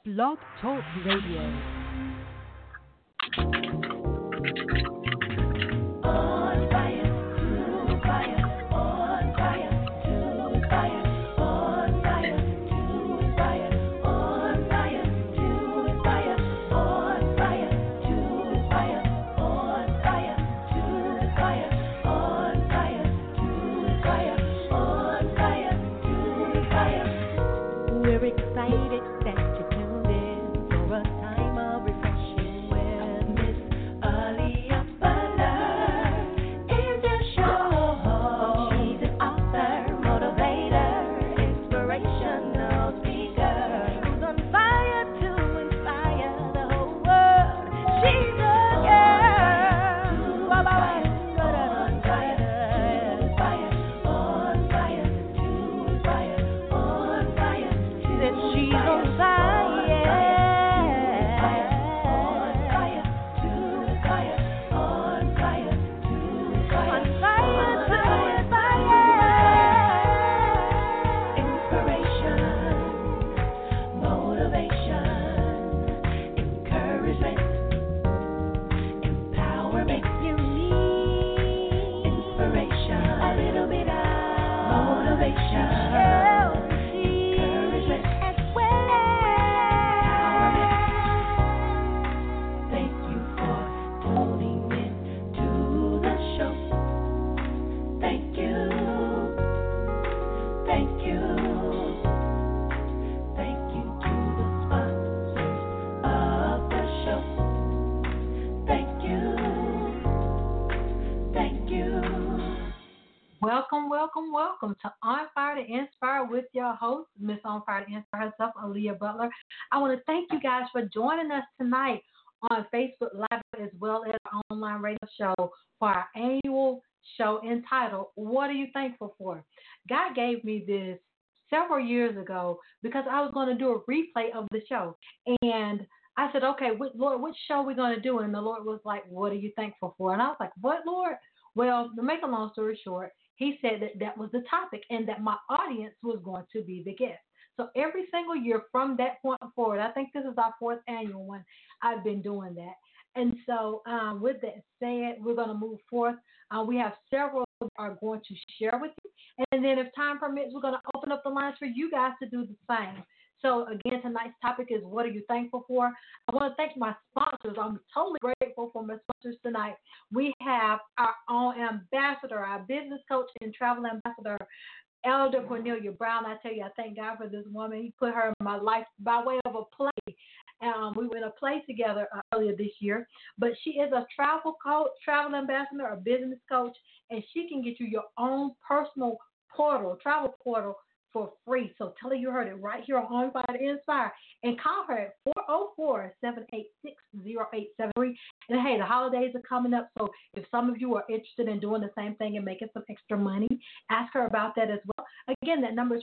Blog Talk Radio. We're excited that you tuned in for a time of refreshing with Miss Aaliyah Butler. Is your show. She's an author, motivator, inspirational speaker who's on fire to inspire the whole world. She's a girl. On fire, on fire, on fire, on fire, on fire. That she's on fire, on fire, to fire, on fire, to fire, on fire, inspiration, motivation, encouragement, empowerment. You need inspiration, a little bit of motivation. Encouragement as well as thank you for tuning in to the show. Thank you, thank you, thank you to the sponsors of the show. Thank you. Welcome to On Fire to Inspire with your host, Miss On Fire to Inspire herself, Aaliyah Butler. I want to thank you guys for joining us tonight on Facebook Live as well as our online radio show for our annual show entitled, What Are You Thankful For? God gave me this several years ago because I was going to do a replay of the show. And I said, okay, Lord, which show are we going to do? And the Lord was like, what are you thankful for? And I was like, what, Lord? Well, to make a long story short, he said that was the topic and that my audience was going to be the guest. So every single year from that point forward, I think this is our fourth annual one, I've been doing that. And so with that said, we're going to move forth. We have several that are going to share with you. And then if time permits, we're going to open up the lines for you guys to do the same. So again, tonight's topic is what are you thankful for? I want to thank my sponsors. I'm totally grateful for my sponsors tonight. We have our own ambassador, our business coach and travel ambassador, Elder Cornelia Brown. I tell you, I thank God for this woman. He put her in my life by way of a play. We were in a play together earlier this year. But she is a travel coach, travel ambassador, a business coach, and she can get you your own personal portal, travel portal, for free. So tell her you heard it right here on Fire to Inspire and call her at 404-786-0873. And hey, the holidays are coming up, so if some of you are interested in doing the same thing and making some extra money, ask her about that as well. Again, that number is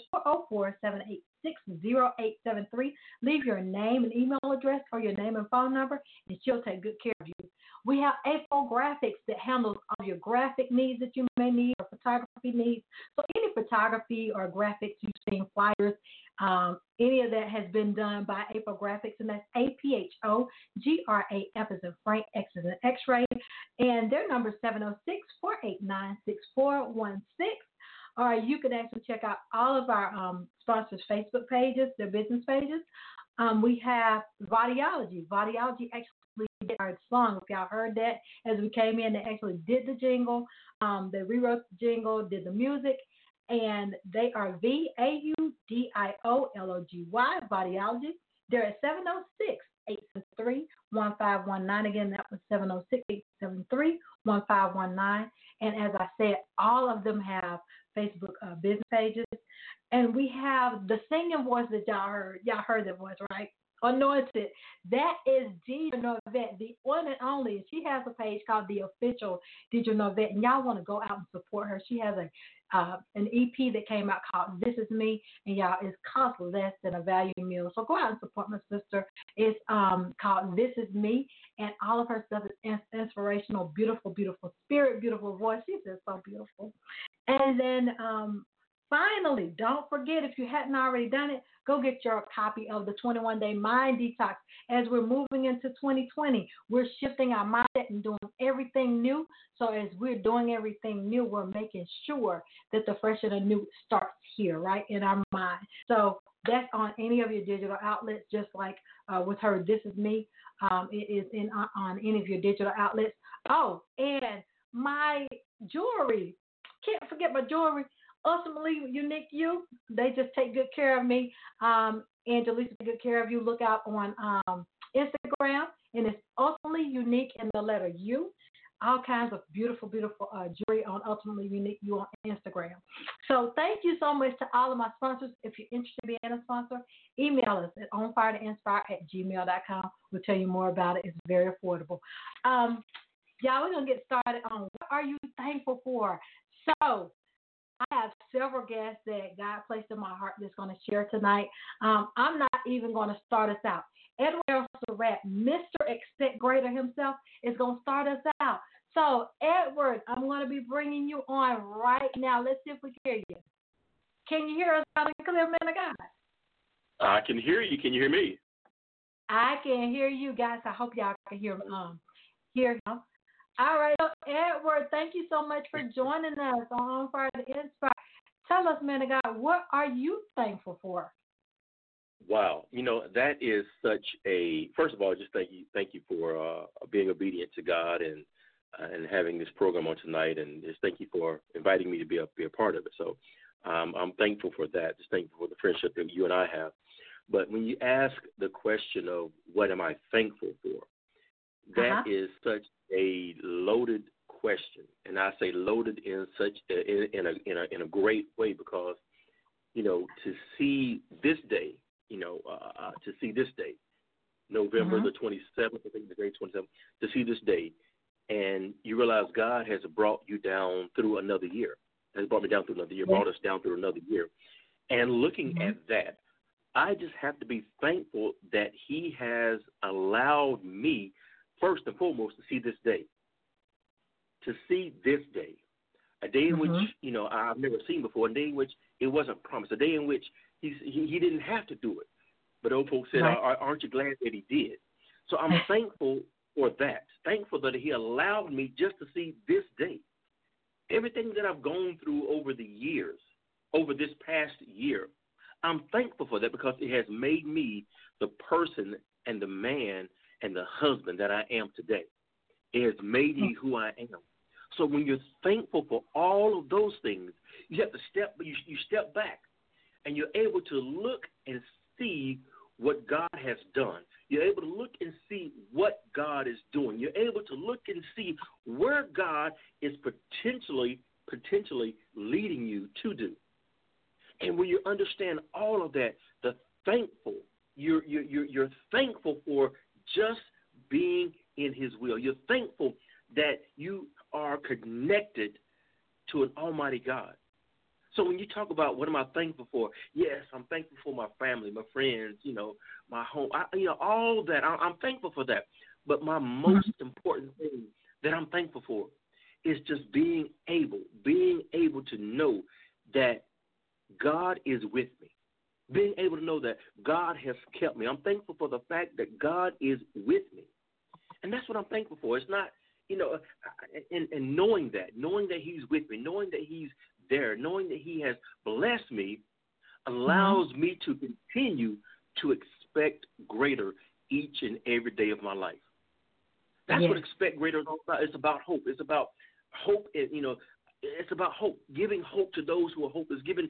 404-786-0873. Leave your name and email address or your name and phone number, and she'll take good care of you. We have April Graphics that handles all your graphic needs that you may need or photography needs. So any photography or graphics you've seen, flyers, any of that has been done by April Graphics, and that's APHOGRAF as in Frank, X as in X-ray. And their number is 706-489-6416. Or you can actually check out all of our sponsors' Facebook pages, their business pages. We have Vadiology. Vadiology actually did our song. If y'all heard that as we came in, they actually did the jingle. They rewrote the jingle, did the music, and they are VAUDIOLOGY, Vadiology. They're at 706-873-1519. Again, that was 706-873-1519. And as I said, all of them have Facebook business pages. And we have the singing voice that y'all heard. Y'all heard that voice, right? Anointed. That is Deidre Norvette, the one and only. She has a page called The Official Deidre Norvette, and y'all want to go out and support her. She has an EP that came out called This Is Me, and y'all, it's cost less than a value meal. So go out and support my sister. It's called This Is Me, and all of her stuff is inspirational, beautiful, beautiful spirit, beautiful voice. She's just so beautiful. And then Finally, don't forget, if you hadn't already done it, go get your copy of the 21-Day Mind Detox. As we're moving into 2020, we're shifting our mindset and doing everything new. So as we're doing everything new, we're making sure that the fresh and the new starts here, right, in our mind. So that's on any of your digital outlets, just like with her, This Is Me. It is on any of your digital outlets. Oh, and my jewelry. Can't forget my jewelry. Ultimately Unique You. They just take good care of me. Angelisa take good care of you. Look out on Instagram, and it's Ultimately Unique in the letter U. All kinds of beautiful, beautiful jewelry on Ultimately Unique You on Instagram. So thank you so much to all of my sponsors. If you're interested in being a sponsor, email us at onfiretoinspire@gmail.com. We'll tell you more about it. It's very affordable. Y'all, we're going to get started on what are you thankful for? So I have several guests that God placed in my heart that's going to share tonight. I'm not even going to start us out. Edward Surratt, Mr. Expect Greater himself, is going to start us out. So, Edward, I'm going to be bringing you on right now. Let's see if we can hear you. Can you hear us loud and clear, man of God? I can hear you. Can you hear me? I can hear you guys. I hope y'all can hear him. All right, so Edward, thank you so much for joining us on Fire to Inspire. Tell us, man of God, what are you thankful for? Wow, that is such a. First of all, just thank you for being obedient to God and having this program on tonight, and just thank you for inviting me to be a part of it. So I'm thankful for that. Just thankful for the friendship that you and I have. But when you ask the question of what am I thankful for, that is such a loaded question, and I say loaded in such in a great way because to see this day, November the 27th, I think the day 27th, to see this day, and you realize God has brought you down through another year, brought us down through another year, and looking at that, I just have to be thankful that He has allowed me, first and foremost, to see this day. To see this day. A day in which, I've never seen before, a day in which it wasn't promised, a day in which he didn't have to do it. But old folks said, aren't you glad that He did? So I'm thankful for that. Thankful that He allowed me just to see this day. Everything that I've gone through over the years, over this past year, I'm thankful for that because it has made me the person and the man and the husband that I am today. It has made me who I am. So when you're thankful for all of those things, you have to you step back, and you're able to look and see what God has done. You're able to look and see what God is doing. You're able to look and see where God is potentially leading you to do. And when you understand all of that, you're thankful for just being in His will. You're thankful that you are connected to an almighty God. So when you talk about what am I thankful for, yes, I'm thankful for my family, my friends, my home, all that. I'm thankful for that. But my most important thing that I'm thankful for is just being able to know that God is with me. Being able to know that God has kept me. I'm thankful for the fact that God is with me. And that's what I'm thankful for. It's not, and knowing that He's with me, knowing that He's there, knowing that He has blessed me allows me to continue to expect greater each and every day of my life. That's what expect greater is all about. It's about hope. It's about hope. It's about hope, giving hope to those who are hopeless, giving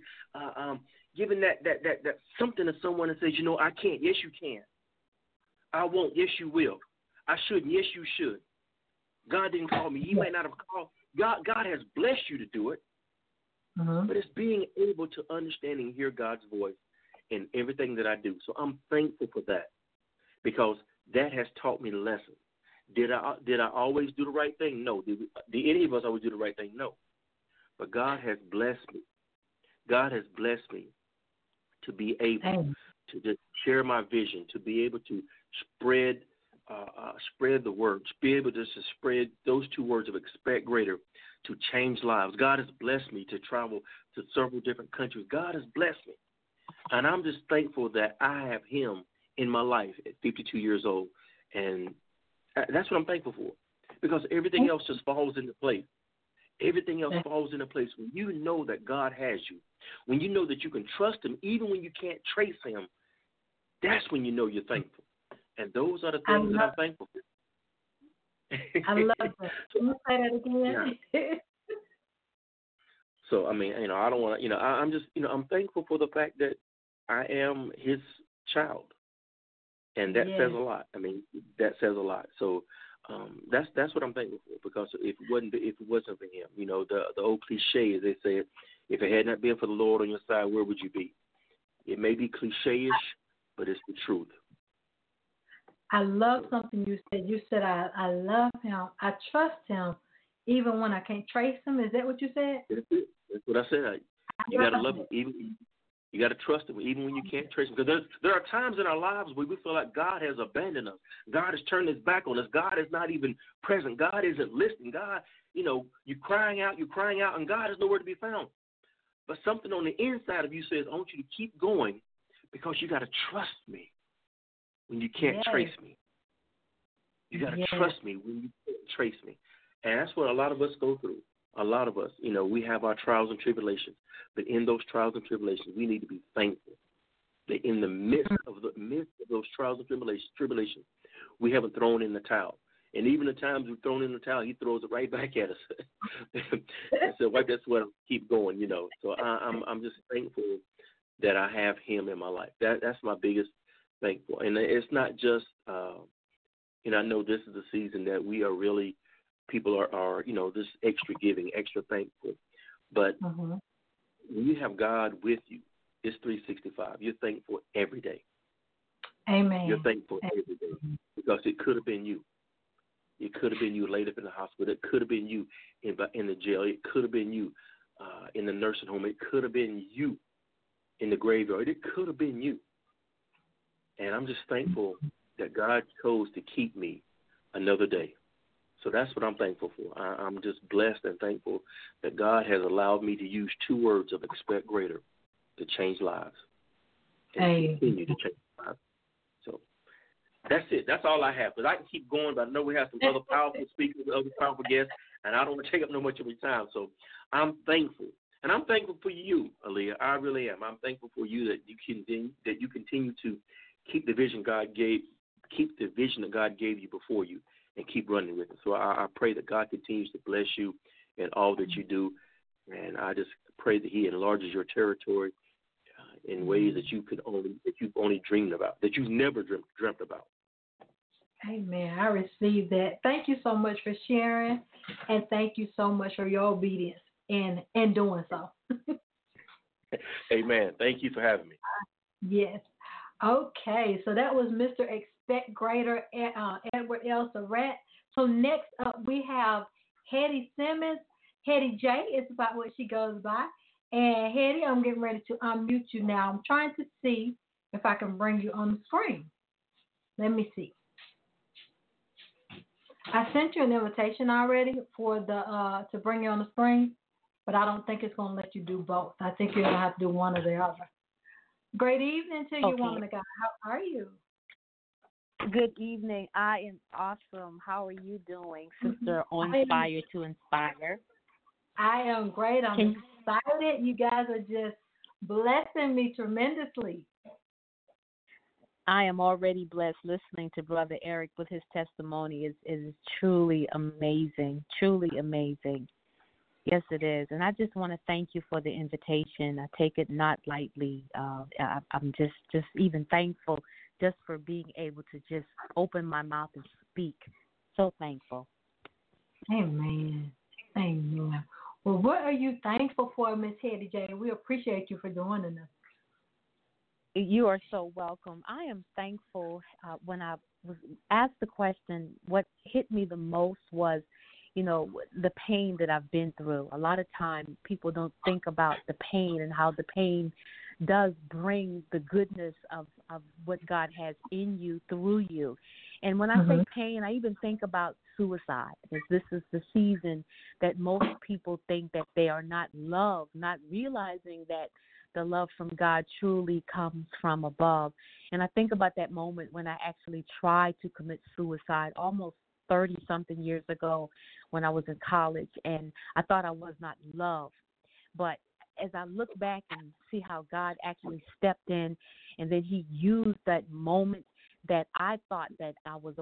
that something to someone that says, I can't. Yes, you can. I won't. Yes, you will. I shouldn't. Yes, you should. God didn't call me. He might not have called. God has blessed you to do it. But it's being able to understand and hear God's voice in everything that I do. So I'm thankful for that because that has taught me the lesson. Did I always do the right thing? No. Did any of us always do the right thing? No. But God has blessed me. God has blessed me to be able to just share my vision, to be able to spread the word, to be able to spread those two words of expect greater to change lives. God has blessed me to travel to several different countries. God has blessed me. And I'm just thankful that I have him in my life at 52 years old. And that's what I'm thankful for, because everything else just falls into place. Everything else falls into place when you know that God has you, when you know that you can trust him even when you can't trace him. That's when you know you're thankful. And those are the things that I'm thankful for. I love that. Can you say that again? Yeah. So, I mean, I don't want to, I'm just, I'm thankful for the fact that I am his child. And that says a lot. I mean, that says a lot. So that's what I'm thankful for, because if it wasn't for him, the old cliche, as they say, if it had not been for the Lord on your side, where would you be? It may be cliche-ish, but it's the truth. I love something you said. You said, I love him. I trust him even when I can't trace him. Is that what you said? That's it. That's what I said. You got to love him. You got to trust him even when you can't trace him. Because there are times in our lives where we feel like God has abandoned us. God has turned his back on us. God is not even present. God isn't listening. God, you're crying out, and God is nowhere to be found. But something on the inside of you says, I want you to keep going, because you got to trust me when you can't trace me. You got to trust me when you can't trace me. And that's what a lot of us go through. A lot of us, we have our trials and tribulations. But in those trials and tribulations, we need to be thankful that in the midst of those trials and tribulations, we haven't thrown in the towel. And even the times we've thrown in the towel, he throws it right back at us. And so wipe that sweat, keep going, So I'm just thankful that I have him in my life. That's my biggest thankful. And it's not just, I know this is the season that we are really, people are just extra giving, extra thankful. But when you have God with you, it's 365. You're thankful every day. Amen. You're thankful every day, because it could have been you. It could have been you laid up in the hospital. It could have been you in the jail. It could have been you in the nursing home. It could have been you in the graveyard. It could have been you. And I'm just thankful that God chose to keep me another day. So that's what I'm thankful for. I'm just blessed and thankful that God has allowed me to use 2 words of expect greater to change lives and continue to change lives. So that's it. That's all I have. Because I can keep going, but I know we have some other powerful speakers, other powerful guests, and I don't want to take up no much of your time. So I'm thankful. And I'm thankful for you, Aaliyah. I really am. I'm thankful for you that you continue to keep the vision that God gave you before you, and keep running with it. So I pray that God continues to bless you in all that you do, and I just pray that he enlarges your territory in ways that you've only dreamed about, that you've never dreamt about. Amen. I receive that. Thank you so much for sharing, and thank you so much for your obedience in doing so. Amen. Thank you for having me. Yes. Okay, so that was Mr. Expect Greater, Edward L. Surratt. So next up we have Hetty Simmons. Hetty J is about what she goes by. And Hetty, I'm getting ready to unmute you now. I'm trying to see if I can bring you on the screen. Let me see. I sent you an invitation already for to bring you on the screen, but I don't think it's going to let you do both. I think you're going to have to do one or the other. Great evening to you, woman of God. How are you? Good evening. I am awesome. How are you doing, Sister On Fire to Inspire? I am great. I'm excited. You guys are just blessing me tremendously. I am already blessed listening to Brother Eric with his testimony. Is truly amazing, truly amazing. Yes, it is. And I just want to thank you for the invitation. I take it not lightly. I'm just even thankful just for being able to just open my mouth and speak. So thankful. Amen. Amen. Well, what are you thankful for, Miss Hetty J? We appreciate you for joining us. You are so welcome. I am thankful. When I was asked the question, what hit me the most was, the pain that I've been through. A lot of time people don't think about the pain and how the pain does bring the goodness of what God has in you, through you. And when I say pain, I even think about suicide, because this is the season that most people think that they are not loved, not realizing that the love from God truly comes from above. And I think about that moment when I actually tried to commit suicide almost 30-something years ago when I was in college, and I thought I was not loved. But as I look back and see how God actually stepped in, and then he used that moment that I thought that I was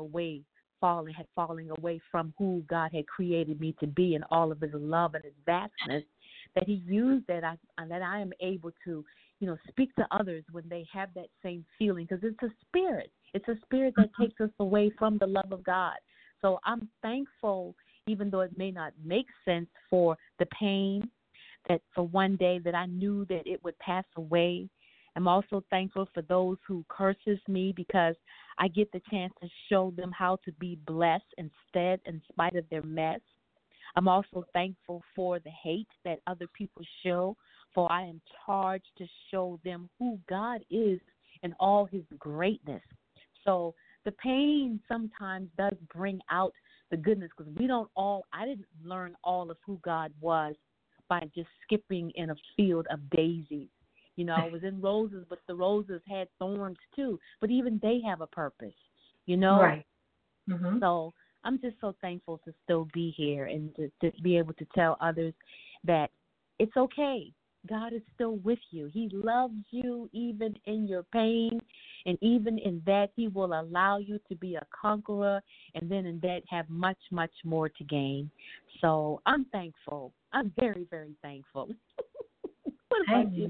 falling away from who God had created me to be, and all of his love and his vastness, that he used that I am able to, speak to others when they have that same feeling, because it's a spirit. It's a spirit that takes us away from the love of God. So I'm thankful, even though it may not make sense, for the pain, that for one day that I knew that it would pass away. I'm also thankful for those who curses me, because I get the chance to show them how to be blessed instead, in spite of their mess. I'm also thankful for the hate that other people show, for I am charged to show them who God is and all his greatness. So the pain sometimes does bring out the goodness, because I didn't learn all of who God was by just skipping in a field of daisies. I was in roses, but the roses had thorns too. But even they have a purpose, Right. Mm-hmm. So I'm just so thankful to still be here and to be able to tell others that it's okay. God is still with you. He loves you even in your pain, and even in that he will allow you to be a conqueror, and then in that have much, much more to gain. So I'm thankful. I'm very, very thankful. What about you?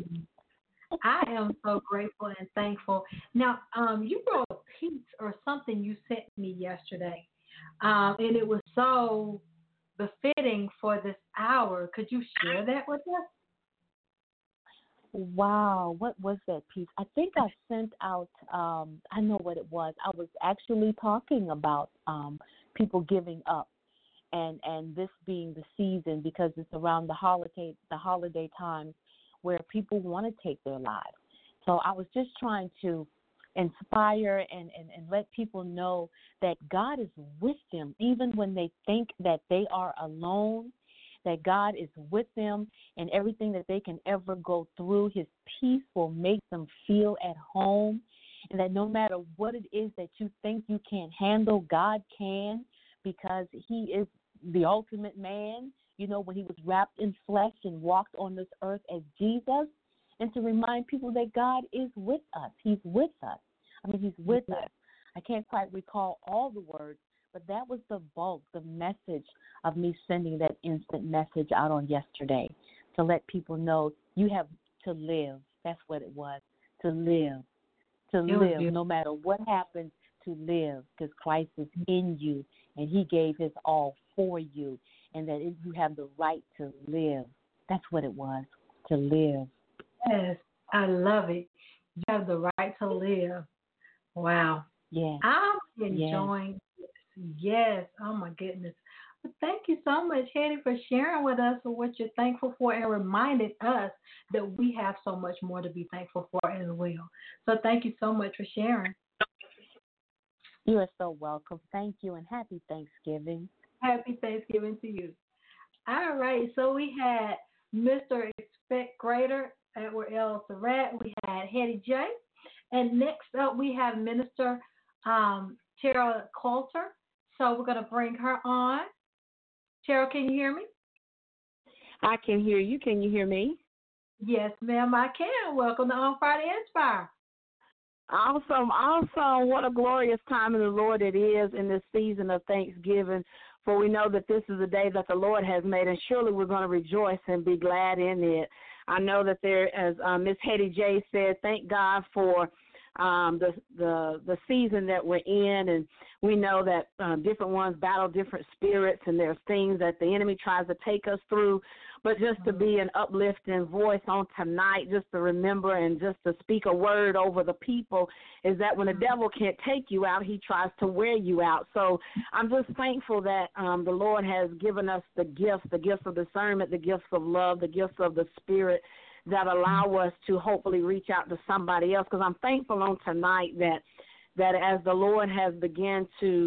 I am so grateful and thankful. Now, you wrote a piece or something you sent me yesterday, and it was so befitting for this hour. Could you share that with us? Wow, what was that piece? I think I sent out, I know what it was. I was actually talking about people giving up, and this being the season, because it's around the holiday time where people want to take their lives. So I was just trying to inspire and let people know that God is with them, even when they think that they are alone, that God is with them, and everything that they can ever go through, his peace will make them feel at home, and that no matter what it is that you think you can't handle, God can, because he is the ultimate man, when he was wrapped in flesh and walked on this earth as Jesus, and to remind people that God is with us. He's with us. He's with us. I can't quite recall all the words, but that was the bulk, the message of me sending that instant message out on yesterday, to let people know you have to live. That's what it was, to live. To live, no matter what happens, to live, because Christ is in you, and he gave his all for you, and that you have the right to live. That's what it was, to live. Yes, I love it. You have the right to live. Wow. Yeah. I'm enjoying this. Yes. Oh, my goodness. Well, thank you so much, Hetty, for sharing with us what you're thankful for, and reminded us that we have so much more to be thankful for as well. So thank you so much for sharing. You are so welcome. Thank you, and happy Thanksgiving. Happy Thanksgiving to you. All right. So we had Mr. Expect Greater, Edward L. Surratt. We had Hetty J. And next up, we have Minister Tara Coulter. So we're going to bring her on. Tara, can you hear me? I can hear you. Can you hear me? Yes, ma'am, I can. Welcome to On Fire to Inspire. Awesome, awesome. What a glorious time in the Lord it is in this season of Thanksgiving. For we know that this is a day that the Lord has made, and surely we're going to rejoice and be glad in it. I know that there, as Miss Hetty J said, thank God for the season that we're in, and we know that different ones battle different spirits, and there's things that the enemy tries to take us through. But just to be an uplifting voice on tonight, just to remember and just to speak a word over the people, is that when the devil can't take you out, he tries to wear you out. So I'm just thankful that the Lord has given us the gifts of discernment, the gifts of love, the gifts of the Spirit that allow us to hopefully reach out to somebody else. Because I'm thankful on tonight that as the Lord has begun to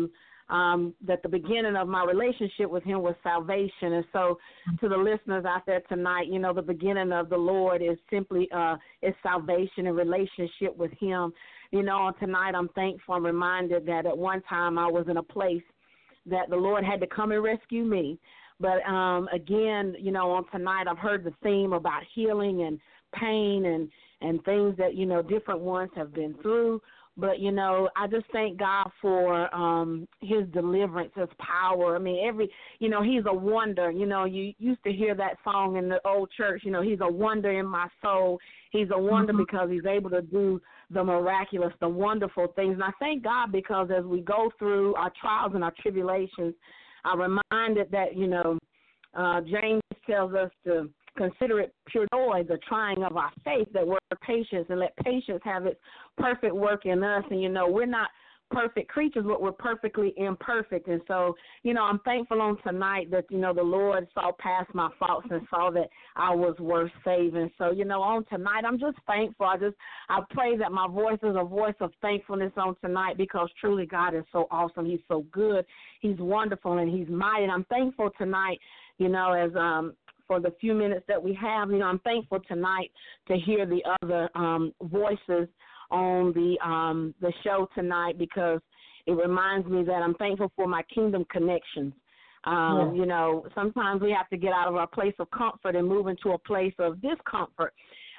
that the beginning of my relationship with him was salvation. And so to the listeners out there tonight, you know, the beginning of the Lord is simply is salvation and relationship with him. You know, on tonight I'm thankful and reminded that at one time I was in a place that the Lord had to come and rescue me. But again, you know, on tonight I've heard the theme about healing and pain and things that, you know, different ones have been through. But, you know, I just thank God for his deliverance, his power. I mean, you know, he's a wonder. You know, you used to hear that song in the old church, you know, he's a wonder in my soul. He's a wonder because he's able to do the miraculous, the wonderful things. And I thank God because as we go through our trials and our tribulations, I'm reminded that, you know, James tells us to consider it pure joy, the trying of our faith, that we're patient, and let patience have its perfect work in us. And, you know, we're not perfect creatures, but we're perfectly imperfect. And so, you know, I'm thankful on tonight that, you know, the Lord saw past my faults and saw that I was worth saving. So, you know, on tonight, I'm just thankful. I pray that my voice is a voice of thankfulness on tonight because truly God is so awesome. He's so good. He's wonderful and he's mighty. And I'm thankful tonight, you know, as for the few minutes that we have, you know, I'm thankful tonight to hear the other voices on the show tonight because it reminds me that I'm thankful for my kingdom connections. You know, sometimes we have to get out of our place of comfort and move into a place of discomfort.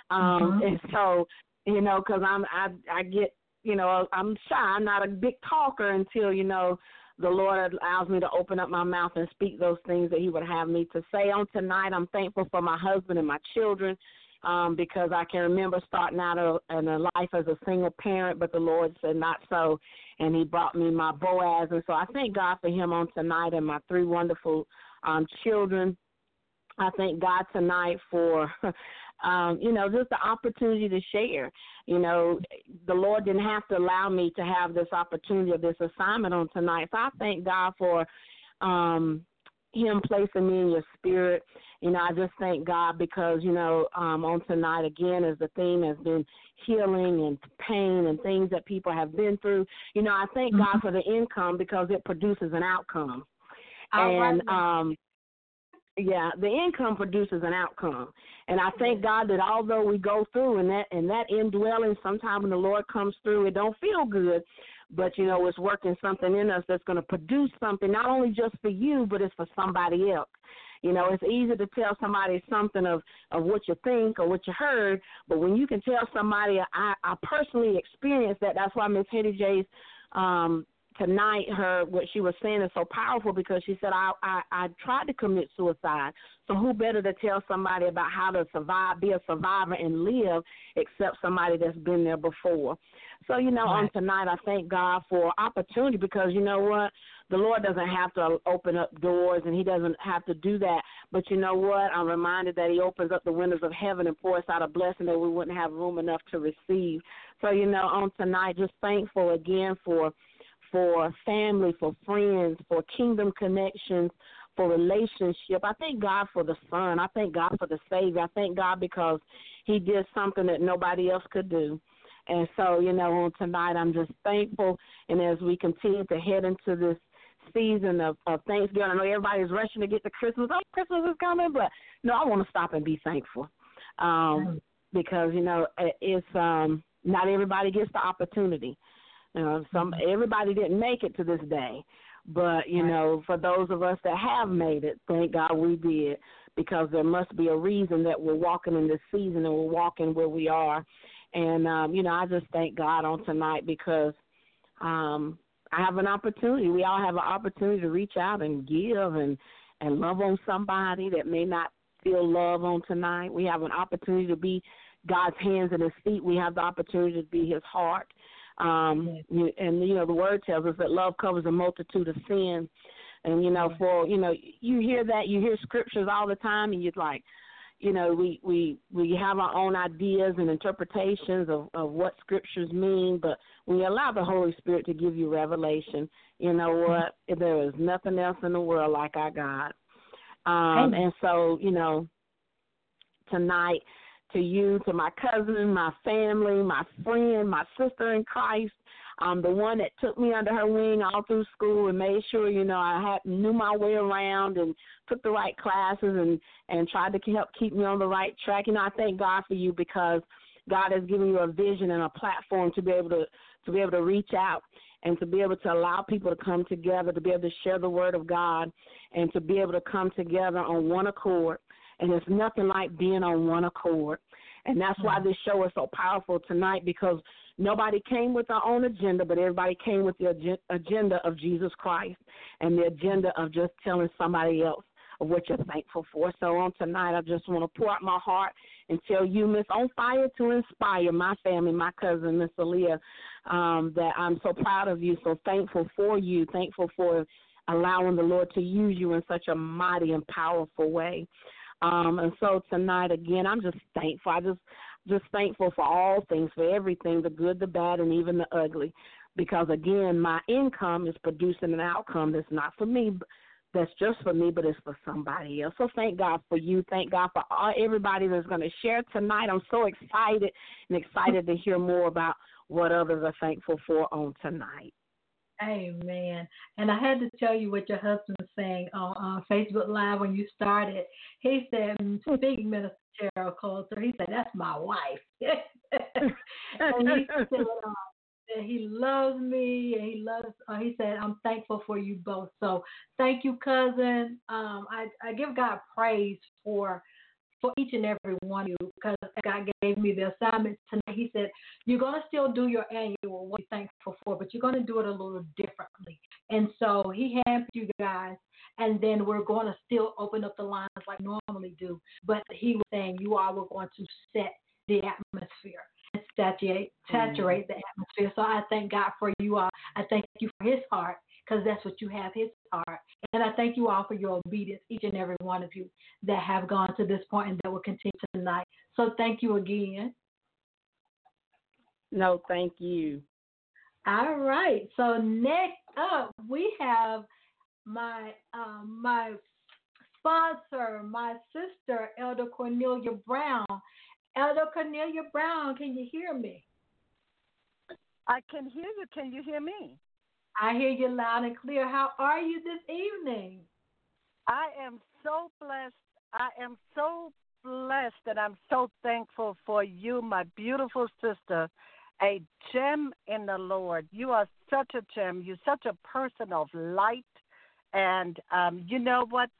And so, you know, because I get, you know, I'm shy. I'm not a big talker until, you know, the Lord allows me to open up my mouth and speak those things that he would have me to say. On tonight, I'm thankful for my husband and my children because I can remember starting out in a life as a single parent, but the Lord said not so, and he brought me my Boaz. And so I thank God for him on tonight and my three wonderful children. I thank God tonight for you know, just the opportunity to share. You know, the Lord didn't have to allow me to have this opportunity or this assignment on tonight. So I thank God for him placing me in your spirit. You know, I just thank God because, you know, on tonight, again, as the theme has been healing and pain and things that people have been through, you know, I thank God for the income because it produces an outcome. Yeah, the income produces an outcome. And I thank God that although we go through and that indwelling, sometime when the Lord comes through, it don't feel good, but, you know, it's working something in us that's going to produce something not only just for you, but it's for somebody else. You know, it's easy to tell somebody something of what you think or what you heard, but when you can tell somebody, I personally experienced that. That's why Miss Hetty J's tonight, what she was saying is so powerful because she said, I tried to commit suicide. So who better to tell somebody about how to survive, be a survivor and live except somebody that's been there before. So, you know, on tonight, I thank God for opportunity because, you know what, the Lord doesn't have to open up doors and he doesn't have to do that. But you know what, I'm reminded that he opens up the windows of heaven and pours out a blessing that we wouldn't have room enough to receive. So, you know, on tonight, just thankful again for family, for friends, for kingdom connections, for relationship. I thank God for the Son. I thank God for the Savior. I thank God because he did something that nobody else could do. And so, you know, on tonight, I'm just thankful. And as we continue to head into this season of Thanksgiving, I know everybody's rushing to get to Christmas. Oh, Christmas is coming. But, no, I want to stop and be thankful because, you know, it's not everybody gets the opportunity. Everybody didn't make it to this day, but, you know, for those of us that have made it, thank God we did, because there must be a reason that we're walking in this season and we're walking where we are. And, you know, I just thank God on tonight because I have an opportunity. We all have an opportunity to reach out and give and love on somebody that may not feel love on tonight. We have an opportunity to be God's hands and his feet. We have the opportunity to be his heart. And, you know, the word tells us that love covers a multitude of sins. And, you know, you hear that, you hear scriptures all the time, and you're like, you know, we have our own ideas and interpretations of what scriptures mean, but when you allow the Holy Spirit to give you revelation, you know what, there is nothing else in the world like our God. And so, you know, tonight, to you, to my cousin, my family, my friend, my sister in Christ, the one that took me under her wing all through school and made sure, I knew my way around and took the right classes and tried to help keep me on the right track. I thank God for you because God has given you a vision and a platform to be able to reach out and to be able to allow people to come together, to be able to share the word of God and to be able to come together on one accord. And there's nothing like being on one accord. And that's why this show is so powerful tonight, because nobody came with their own agenda, but everybody came with the agenda of Jesus Christ and the agenda of just telling somebody else of what you're thankful for. So on tonight, I just want to pour out my heart and tell you, Miss On Fire, to inspire my family, my cousin, Miss Aaliyah, that I'm so proud of you, so thankful for you, thankful for allowing the Lord to use you in such a mighty and powerful way. And so tonight, again, I'm just thankful. I just thankful for all things, for everything, the good, the bad, and even the ugly. Because, again, my income is producing an outcome that's not for me, that's just for me, but it's for somebody else. So thank God for you. Thank God for everybody that's going to share tonight. I'm so excited to hear more about what others are thankful for on tonight. Amen. And I had to tell you what your husband was saying on Facebook Live when you started. He said, speaking Minister Cheryl Coulter, he said, that's my wife. And he said that he loves me, and he said, I'm thankful for you both. So thank you, cousin. I give God praise for each and every one of you, because God gave me the assignment tonight. He said, you're going to still do your annual, what you're thankful for, but you're going to do it a little differently. And so he handpicked you guys, and then we're going to still open up the lines like normally do. But he was saying you all were going to set the atmosphere and saturate the atmosphere. So I thank God for you all. I thank you for his heart, because that's what you have, his heart. And I thank you all for your obedience, each and every one of you that have gone to this point and that will continue tonight. So thank you again. No, thank you. All right. So next up, we have my my sponsor, my sister, Elder Cornelia Brown. Elder Cornelia Brown, can you hear me? I can hear you. Can you hear me? I hear you loud and clear. How are you this evening? I am so blessed. I am so blessed, and I'm so thankful for you, my beautiful sister, a gem in the Lord. You are such a gem. You're such a person of light. And you know what?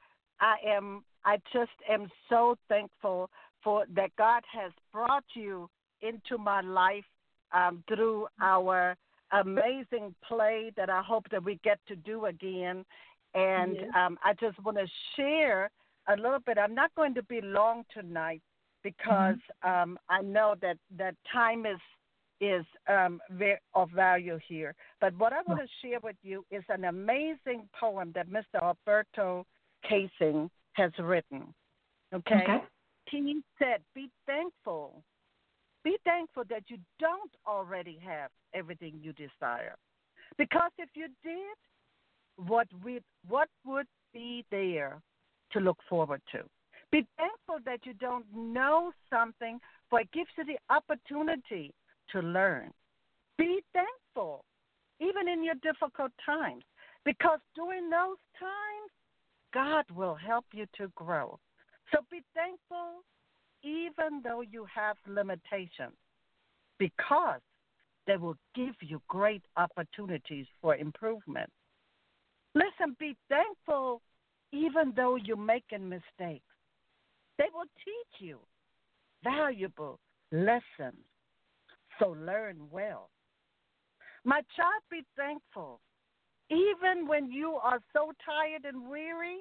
I just am so thankful for that God has brought you into my life through our amazing play that I hope that we get to do again. And yes. I just want to share a little bit. I'm not going to be long tonight because I know that time is very of value here. But what I want to share with you is an amazing poem that Mr. Alberto Casing has written. Okay? He said, be thankful. Be thankful that you don't already have everything you desire. Because if you did, what would be there to look forward to? Be thankful that you don't know something, for it gives you the opportunity to learn. Be thankful, even in your difficult times, because during those times, God will help you to grow. So be thankful even though you have limitations, because they will give you great opportunities for improvement. Listen, be thankful even though you're making mistakes. They will teach you valuable lessons, so learn well. My child, be thankful even when you are so tired and weary,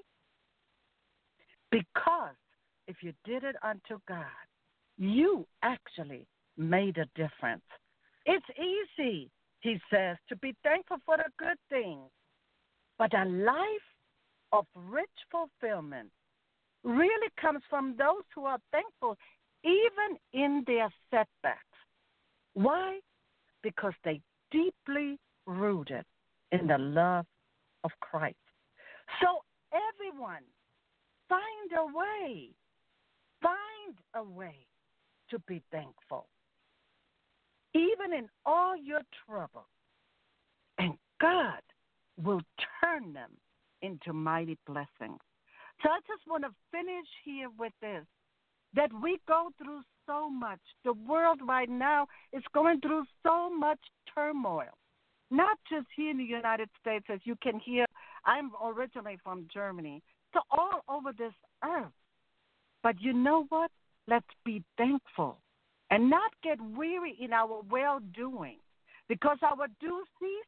because if you did it unto God, you actually made a difference. It's easy, he says, to be thankful for the good things, but a life of rich fulfillment really comes from those who are thankful even in their setbacks. Why? Because they deeply rooted in the love of Christ. So everyone, find a way. Find a way to be thankful, even in all your trouble. And God will turn them into mighty blessings. So I just want to finish here with this, that we go through so much. The world right now is going through so much turmoil, not just here in the United States, as you can hear. I'm originally from Germany, so all over this earth. But you know what? Let's be thankful and not get weary in our well-doing, because our due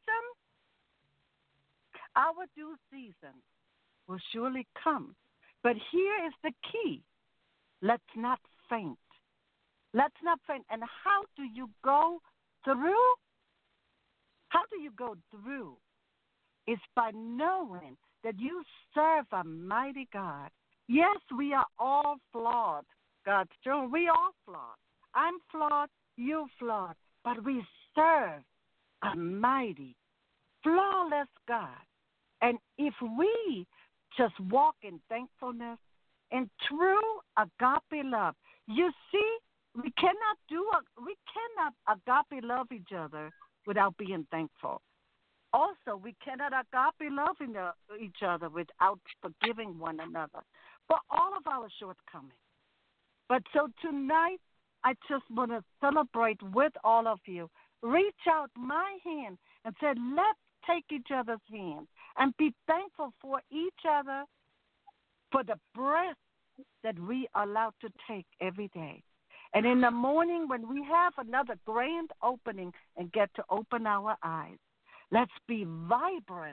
season will surely come. But here is the key. Let's not faint. Let's not faint. And how do you go through? How do you go through? It's by knowing that you serve a mighty God. Yes, we are all flawed, God's children. We are flawed. I'm flawed, you're flawed. But we serve a mighty, flawless God. And if we just walk in thankfulness and true agape love, you see, we cannot agape love each other without being thankful. Also, we cannot agape love each other without forgiving one another for all of our shortcomings. But so tonight, I just want to celebrate with all of you. Reach out my hand and say, let's take each other's hands and be thankful for each other for the breath that we are allowed to take every day. And in the morning when we have another grand opening and get to open our eyes, let's be vibrant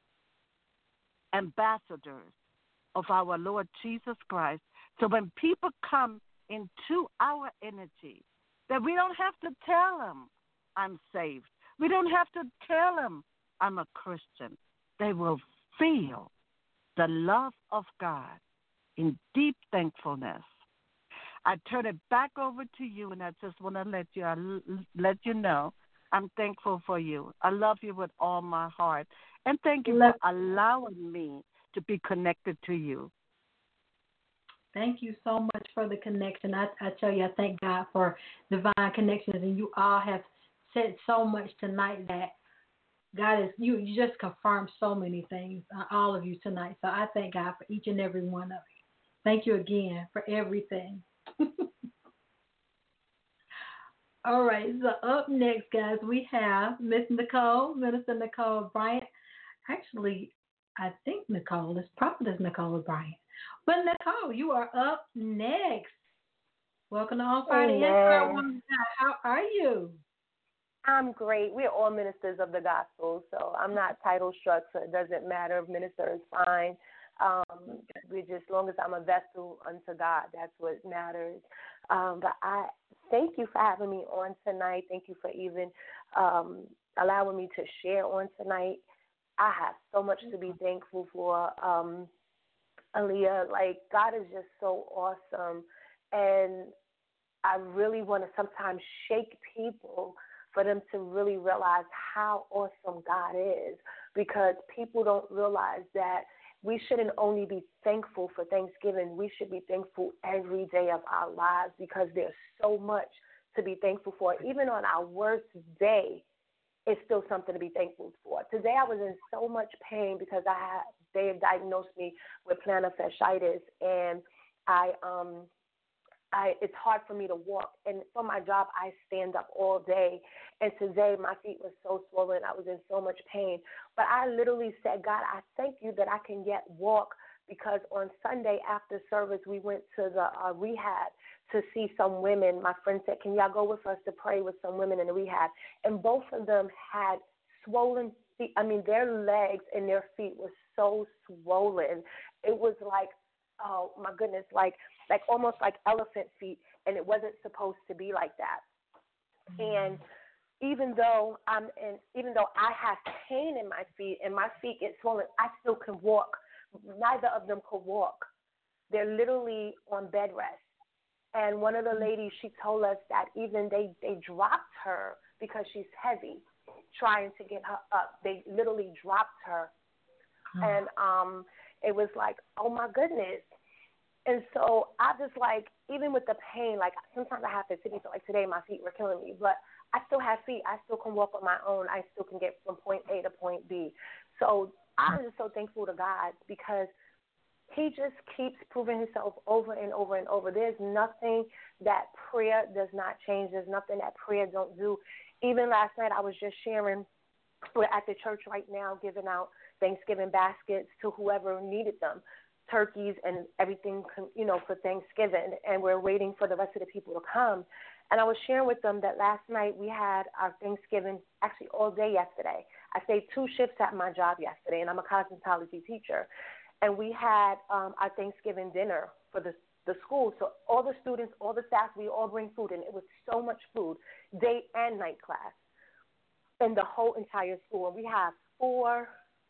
ambassadors of our Lord Jesus Christ. So when people come into our energy, that we don't have to tell them I'm saved. We don't have to tell them I'm a Christian. They will feel the love of God in deep thankfulness. I turn it back over to you, and I just want to let you know I'm thankful for you. I love you with all my heart. And thank you for allowing me to be connected to you. Thank you so much for the connection. I tell you, I thank God for divine connections, and you all have said so much tonight that God is, you just confirmed so many things, all of you tonight. So I thank God for each and every one of you. Thank you again for everything. All right, so up next, guys, we have Minister Nicole Bryant. Actually, I think Nicole is Prophetess Nicole Bryant. But Nicole, you are up next. Welcome to On Fire to Inspire. How are you? I'm great. We're all ministers of the gospel, so I'm not title struck, so it doesn't matter. Minister is fine. We just, as long as I'm a vessel unto God, that's what matters. But I thank you for having me on tonight. Thank you for even allowing me to share on tonight. I have so much to be thankful for, Aaliyah. Like, God is just so awesome, and I really want to sometimes shake people for them to really realize how awesome God is, because people don't realize that we shouldn't only be thankful for Thanksgiving. We should be thankful every day of our lives, because there's so much to be thankful for. Even on our worst day, it's still something to be thankful for. Today I was in so much pain because they have diagnosed me with plantar fasciitis, and it's hard for me to walk. And for my job, I stand up all day. And today my feet were so swollen. I was in so much pain. But I literally said, God, I thank you that I can yet walk, because on Sunday after service, we went to the rehab to see some women. My friend said, can y'all go with us to pray with some women in the rehab? And both of them had swollen feet. I mean, their legs and their feet were so swollen. It was like, oh my goodness, like almost like elephant feet, and it wasn't supposed to be like that. And even though I have pain in my feet and my feet get swollen, I still can walk. Neither of them could walk. They're literally on bed rest. And one of the ladies, she told us that even they dropped her because she's heavy, trying to get her up. They literally dropped her. And it was like, oh my goodness. And so I just like, even with the pain, like sometimes I have to sit, so like today my feet were killing me, but I still have feet. I still can walk on my own. I still can get from point A to point B. So I'm just so thankful to God because he just keeps proving himself over and over and over. There's nothing that prayer does not change. There's nothing that prayer don't do. Even last night I was just sharing, we're at the church right now giving out Thanksgiving baskets to whoever needed them, turkeys and everything, for Thanksgiving, and we're waiting for the rest of the people to come. And I was sharing with them that last night we had our Thanksgiving, actually all day yesterday. I stayed 2 shifts at my job yesterday, and I'm a cosmetology teacher. And we had our Thanksgiving dinner for the school. So all the students, all the staff, we all bring food, and it was so much food, day and night class, in the whole entire school. And we have four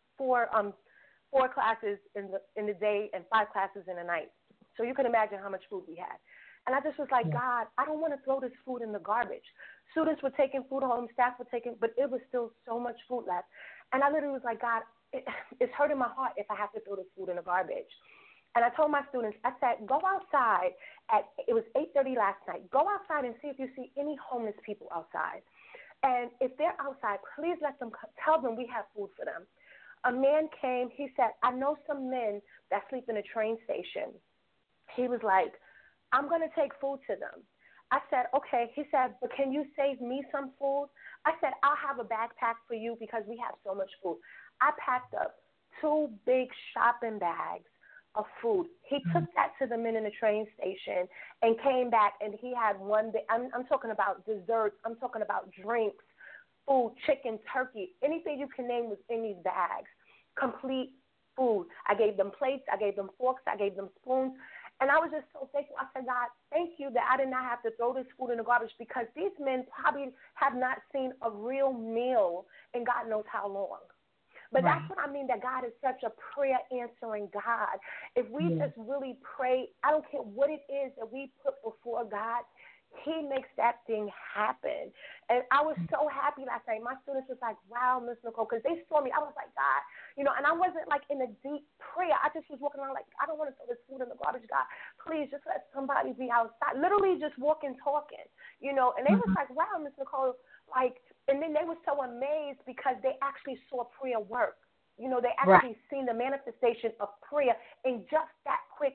classes in the day and 5 classes in the night. So you can imagine how much food we had. And I just was like, God, I don't want to throw this food in the garbage. Students were taking food home, staff were taking, but it was still so much food left. And I literally was like, God, it's hurting my heart if I have to throw this food in the garbage. And I told my students, I said, go outside it was 8:30 last night. Go outside and see if you see any homeless people outside. And if they're outside, please tell them we have food for them. A man came, he said, I know some men that sleep in a train station. He was like, I'm going to take food to them. I said, okay. He said, but can you save me some food? I said, I'll have a backpack for you because we have so much food. I packed up 2 big shopping bags of food. He took that to the men in the train station and came back, and he had one day, I'm talking about desserts, I'm talking about drinks, food, chicken, turkey, anything you can name was in these bags. Complete food. I gave them plates, I gave them forks, I gave them spoons. And I was just so thankful. I said, God, thank you that I did not have to throw this food in the garbage because these men probably have not seen a real meal in God knows how long. But That's what I mean, that God is such a prayer-answering God. If we just really pray, I don't care what it is that we put before God, he makes that thing happen. And I was so happy last night. My students was like, wow, Miss Nicole, because they saw me. I was like, God, and I wasn't like in a deep prayer. I just was walking around like, I don't want to throw this food in the garbage, God. Please just let somebody be outside. Literally just walking, talking, and they was like, wow, Miss Nicole, and then they were so amazed because they actually saw prayer work. They actually seen the manifestation of prayer in just that quick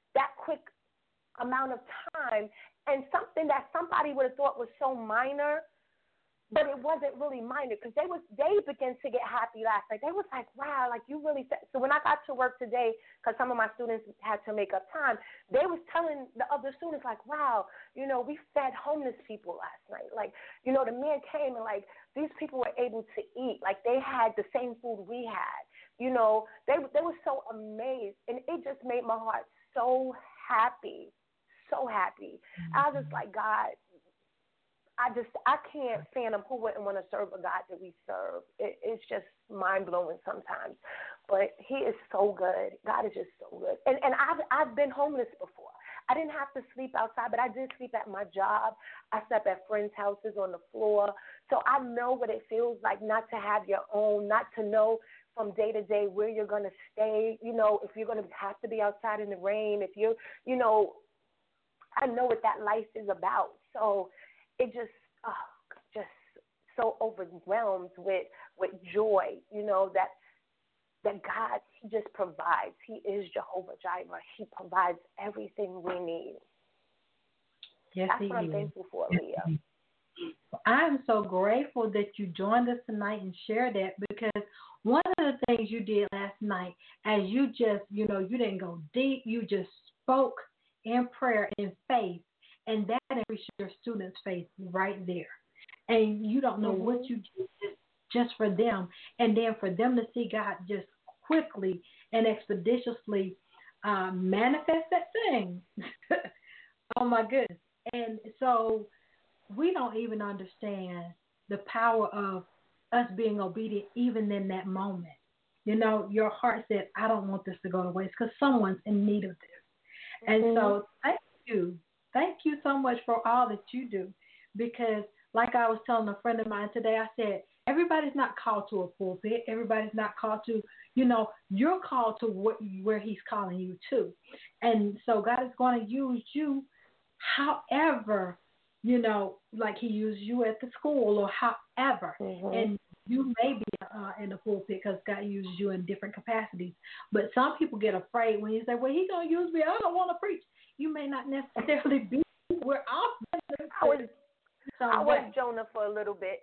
amount of time. And something that somebody would have thought was so minor, but it wasn't really minor because they began to get happy last night. They was like, wow, like you really said. So when I got to work today, because some of my students had to make up time, they was telling the other students like, wow, we fed homeless people last night. Like, the man came and like these people were able to eat. Like they had the same food we had. They were so amazed, and it just made my heart so happy. So happy. I was just like, God, I can't fathom who wouldn't want to serve a God that we serve. It's just mind-blowing sometimes. But he is so good. God is just so good. And I've been homeless before. I didn't have to sleep outside, but I did sleep at my job. I slept at friends' houses on the floor. So I know what it feels like not to have your own, not to know from day to day where you're going to stay, if you're going to have to be outside in the rain, if you're, I know what that life is about. So it just so overwhelmed with joy, that God, he just provides. He is Jehovah Jireh. He provides everything we need. Yes, That's what I'm thankful for, Leah. I'm so grateful that you joined us tonight and shared that, because one of the things you did last night, as you just, you didn't go deep, you just spoke in prayer, in faith, and that increased your students' faith right there. And you don't know what you did just for them, and then for them to see God just quickly and expeditiously manifest that thing. Oh my goodness. And so we don't even understand the power of us being obedient even in that moment. Your heart said, I don't want this to go to waste because someone's in need of this. And so thank you so much for all that you do, because like I was telling a friend of mine today, I said, everybody's not called to a pulpit. Everybody's not called to, you're called to where he's calling you to. And so God is going to use you however, like he used you at the school or however. Mm-hmm. And you may be in the pulpit because God uses you in different capacities. But some people get afraid when you say, well, he's going to use me. I don't want to preach. You may not necessarily be where I'm. I was Jonah for a little bit.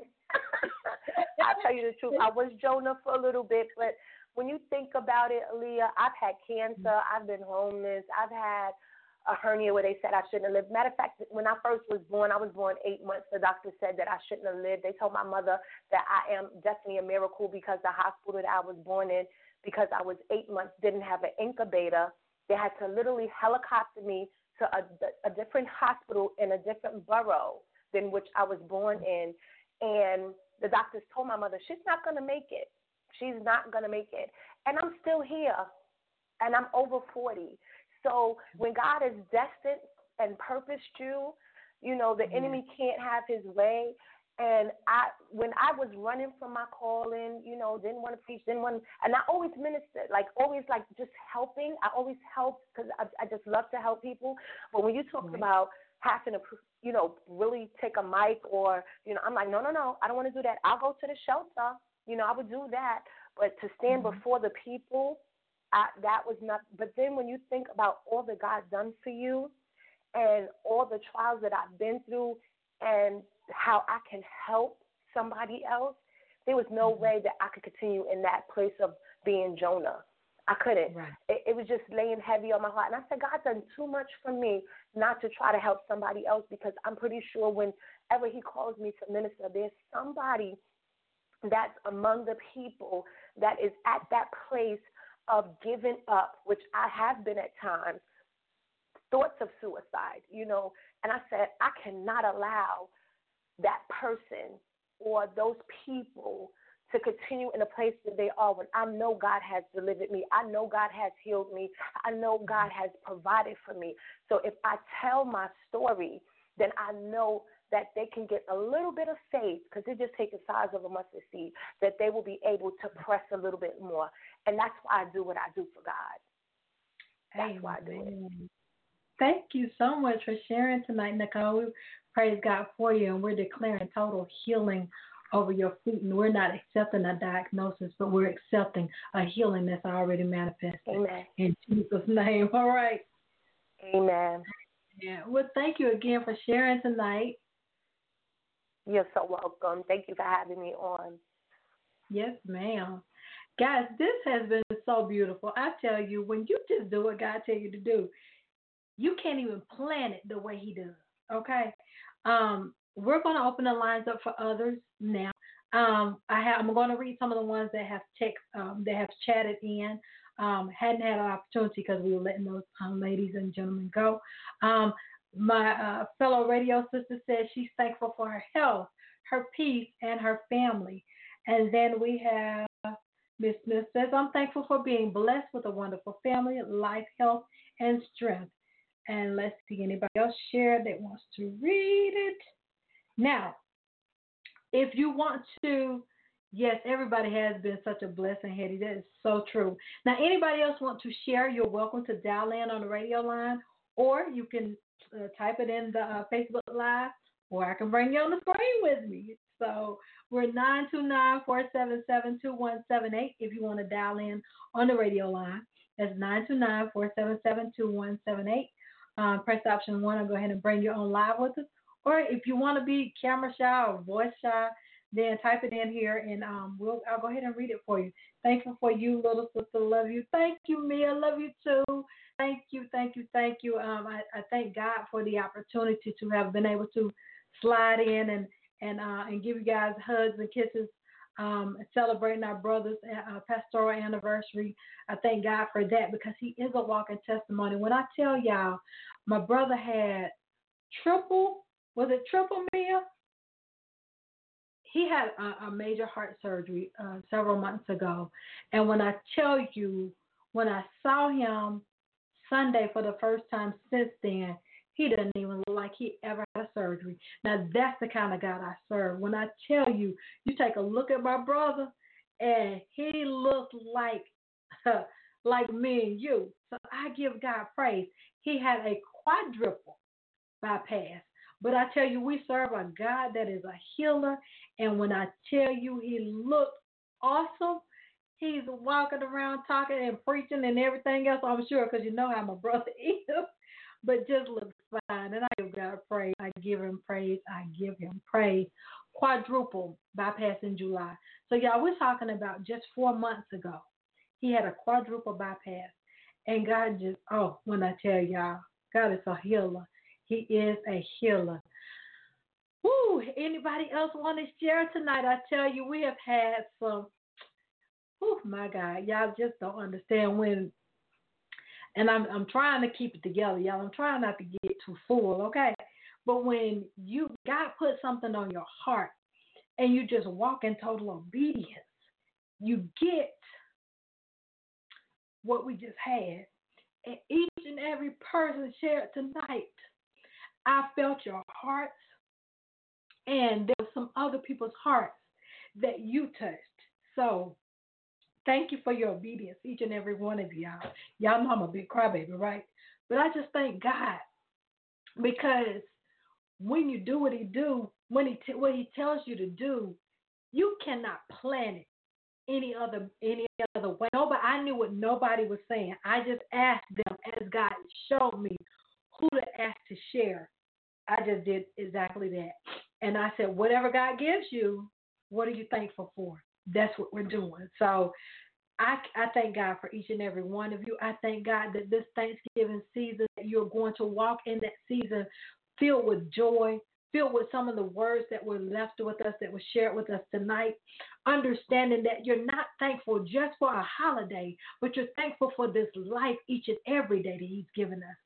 I'll tell you the truth. I was Jonah for a little bit. But when you think about it, Aaliyah, I've had cancer. I've been homeless. I've had a hernia where they said I shouldn't have lived. Matter of fact, when I first was born, I was born 8 months. The doctor said that I shouldn't have lived. They told my mother that I am definitely a miracle because the hospital that I was born in, because I was 8 months, didn't have an incubator. They had to literally helicopter me to a different hospital in a different borough than which I was born in. And the doctors told my mother, she's not going to make it. She's not going to make it. And I'm still here, and I'm over 40. So when God has destined and purposed you, the enemy can't have his way. And when I was running from my calling, didn't want to preach, and I always ministered, always just helping. I always helped because I just love to help people. But when you talk about having to, really take a mic or, I'm like, no, I don't want to do that. I'll go to the shelter. I would do that. But to stand before the people, that was not. But then when you think about all that God's done for you and all the trials that I've been through and how I can help somebody else, there was no way that I could continue in that place of being Jonah. I couldn't. Right. It was just laying heavy on my heart. And I said, God's done too much for me not to try to help somebody else, because I'm pretty sure whenever he calls me to minister, there's somebody that's among the people that is at that place of giving up, which I have been at times, thoughts of suicide, And I said, I cannot allow that person or those people to continue in the place that they are when I know God has delivered me. I know God has healed me. I know God has provided for me. So if I tell my story, then I know that they can get a little bit of faith, because it just takes the size of a mustard seed, that they will be able to press a little bit more. And that's why I do what I do for God. That's why I do it. Thank you so much for sharing tonight, Nicole. We praise God for you, and we're declaring total healing over your feet. And we're not accepting a diagnosis, but we're accepting a healing that's already manifested. Amen. In Jesus' name. All right. Amen. Yeah. Well, thank you again for sharing tonight. You're so welcome. Thank you for having me on. Yes, ma'am. Guys, this has been so beautiful. I tell you, when you just do what God tells you to do, you can't even plan it the way he does, okay? We're going to open the lines up for others now. I'm going to read some of the ones that have that have chatted in. Hadn't had an opportunity because we were letting those ladies and gentlemen go. My fellow radio sister says she's thankful for her health, her peace, and her family. And then we have Miss Smith says, I'm thankful for being blessed with a wonderful family, life, health, and strength. And let's see, anybody else share that wants to read it? Now, if you want to, yes, everybody has been such a blessing, Hetty. That is so true. Now, anybody else want to share, you're welcome to dial in on the radio line, or you can type it in the Facebook Live, or I can bring you on the screen with me. So we're 929-477-2178 if you want to dial in on the radio line. That's 929-477-2178. Press option 1. I'll go ahead and bring you on live with us. Or if you want to be camera shy or voice shy, then type it in here, and I'll go ahead and read it for you. Thankful for you, little sister. Love you. Thank you, Mia. Love you too. Thank you. I thank God for the opportunity to have been able to slide in and give you guys hugs and kisses, celebrating our brother's pastoral anniversary. I thank God for that, because he is a walking testimony. When I tell y'all, my brother had triple, Mia? He had a major heart surgery several months ago. And when I tell you, when I saw him Sunday for the first time since then, He doesn't even look like he ever had a surgery. Now, that's the kind of God I serve. When I tell you, you take a look at my brother, and he looked like like me and you. So I give God praise. He had a quadruple bypass. But I tell you, we serve a God that is a healer. And when I tell you he looked awesome, he's walking around talking and preaching and everything else, I'm sure, because you know how my brother is. But just looks fine. And I give God praise. I give him praise. I give him praise. Quadruple bypass in July. So, y'all, we're talking about just 4 months ago. He had a quadruple bypass. And God just, when I tell y'all, God is a healer. He is a healer. Woo! Anybody else want to share tonight? I tell you, we have had some, my God, y'all just don't understand when, and I'm trying to keep it together, y'all. I'm trying not to get too full, okay? But when God put something on your heart and you just walk in total obedience, you get what we just had. And each and every person shared tonight, I felt your hearts, and there were some other people's hearts that you touched. So thank you for your obedience, each and every one of y'all. Y'all know I'm a big crybaby, right? But I just thank God, because when you do what he do, what he tells you to do, you cannot plan it any other way. Nobody, I knew what nobody was saying. I just asked them as God showed me who to ask to share. I just did exactly that. And I said, whatever God gives you, what are you thankful for? That's what we're doing. So I thank God for each and every one of you. I thank God that this Thanksgiving season, that you're going to walk in that season filled with joy, filled with some of the words that were left with us, that were shared with us tonight, understanding that you're not thankful just for a holiday, but you're thankful for this life each and every day that he's given us.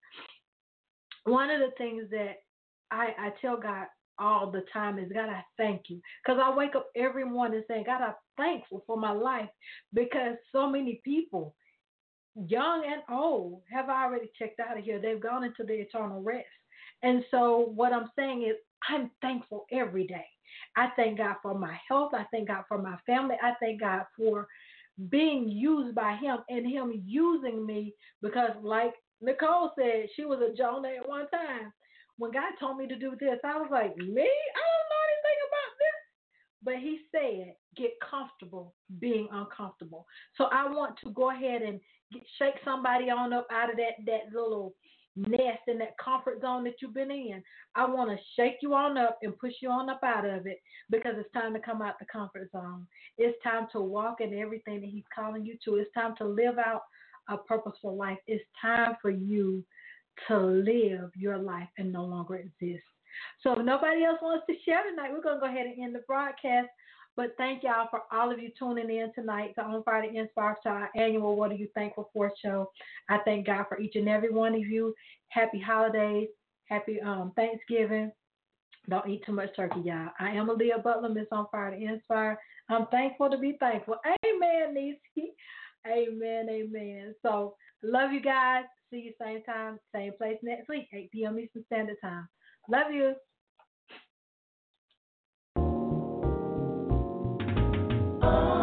One of the things that I tell God all the time is, God, I thank you. Because I wake up every morning saying, God, I'm thankful for my life, because so many people, young and old, have already checked out of here. They've gone into the eternal rest. And so what I'm saying is, I'm thankful every day. I thank God for my health. I thank God for my family. I thank God for being used by him and him using me, because like Nicole said, she was a Jonah at one time. When God told me to do this, I was like, me? I don't know anything about this. But he said, get comfortable being uncomfortable. So I want to go ahead and shake somebody on up out of that little nest and that comfort zone that you've been in. I want to shake you on up and push you on up out of it, because it's time to come out the comfort zone. It's time to walk in everything that he's calling you to. It's time to live out a purposeful life. It's time for you to live your life and no longer exist. So if nobody else wants to share tonight, we're going to go ahead and end the broadcast. But thank y'all for all of you tuning in tonight to On Fire to Inspire, to our annual What Are You Thankful For show. I thank God for each and every one of you. Happy holidays. Happy Thanksgiving. Don't eat too much turkey, y'all. I am Aaliyah Butler, Miss On Fire to Inspire. I'm thankful to be thankful. Amen, Niecy. Amen, amen. So, love you guys. See you same time, same place next week, 8 p.m. Eastern Standard Time. Love you. Oh.